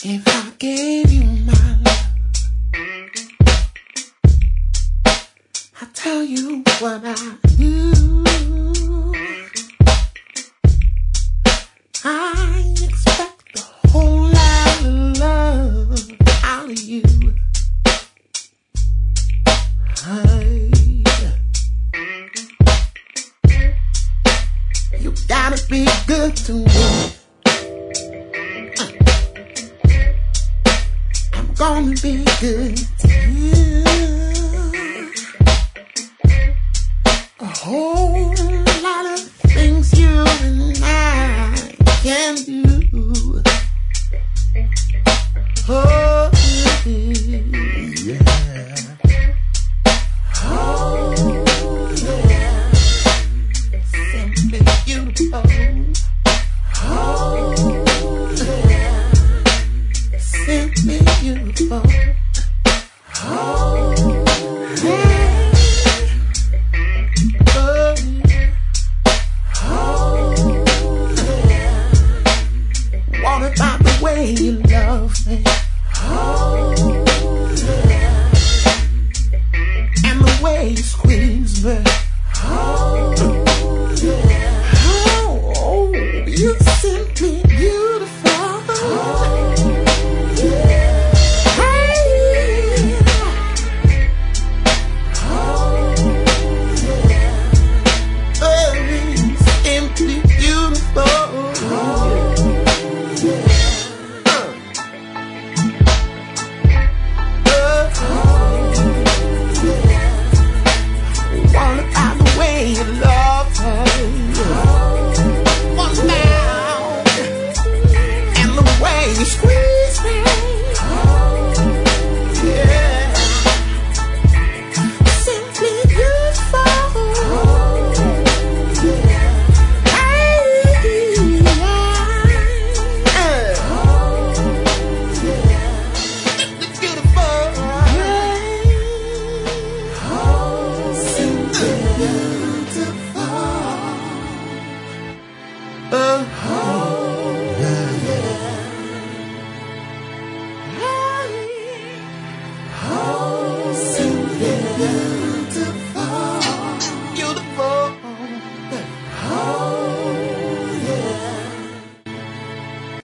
If I gave you my love, I'll tell you what I do. I expect a whole lot of love out of you. Hey, you gotta be good to me. I'm gonna be good to you. A whole lot of things you and I can do. Oh, yeah. Oh, yeah. Simply beautiful. Oh, yeah. Simply beautiful.